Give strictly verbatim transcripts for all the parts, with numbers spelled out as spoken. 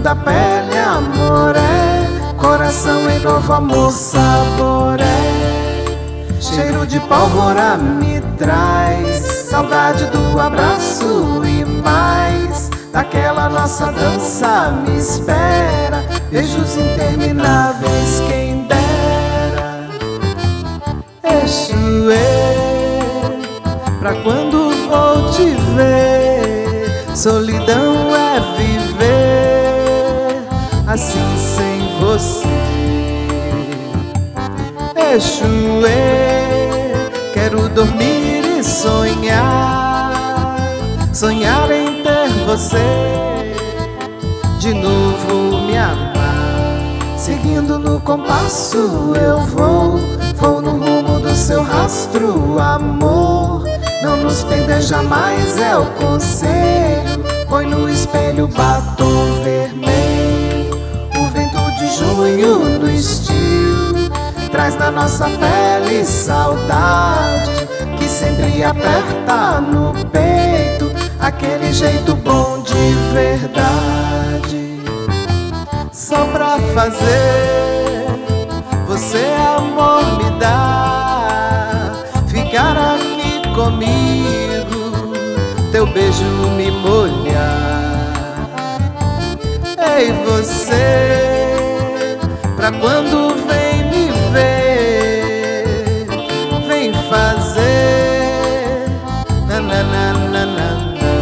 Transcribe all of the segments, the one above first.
da pele, amor é. Coração em novo amor, sabor é. Cheiro de pólvora me traz saudade do abraço e mais daquela nossa dança me espera. Beijos intermináveis, quem dera. Exuê, pra quando vou te ver. Solidão é viver assim sem você. Exuê, quero dormir e sonhar, sonhar em ter você, de novo me amar. Seguindo no compasso eu vou, vou no rumo do seu rastro, amor. Não nos perder jamais é o conselho. Põe no espelho batom vermelho, o vento de junho no estio traz na nossa pele saudade que sempre aperta no peito, aquele jeito bom de verdade. Só pra fazer você, amor, me dá, ficar aqui comigo, teu beijo me molhar. Ei, você, pra quando vem me ver, vem fazer na na na na na.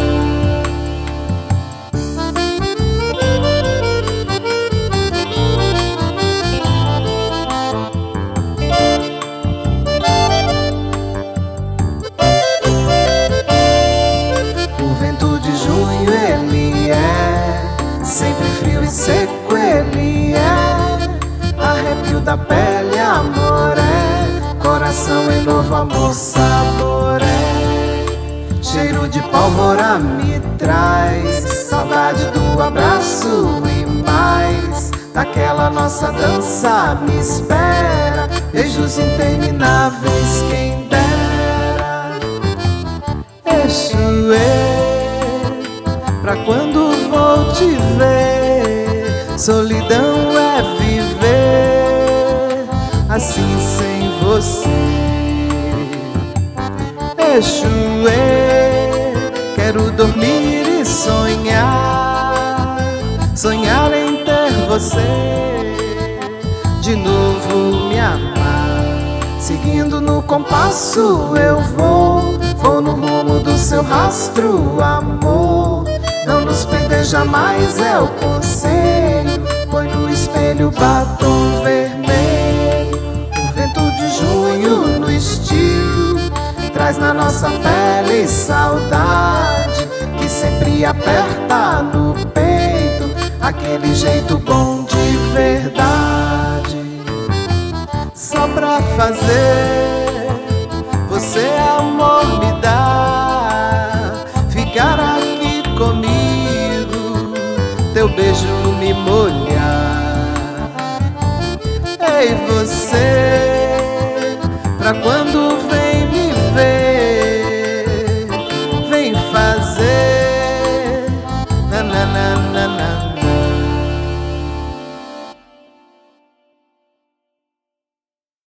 Sempre frio e seco ele é, arrepio da pele, amor é. Coração em novo amor, sabor é. Cheiro de pólvora me traz saudade do abraço e mais daquela nossa dança me espera. Beijos intermináveis, quem dera. Exuê, pra quando vou te ver. Solidão é viver assim sem você. Exuê, quero dormir e sonhar, sonhar em ter você, de novo me amar. Seguindo no compasso eu vou, vou no rumo do seu rastro, amor. Não nos perder jamais é o conselho. Põe no espelho batom vermelho, o vento de junho no estio traz na nossa pele saudade que sempre aperta no peito, aquele jeito bom de verdade. Só pra fazer você, amor, me dá, ficar aqui comigo, teu beijo me molhar. Ei, você, pra quando vem me ver, vem fazer na na na na.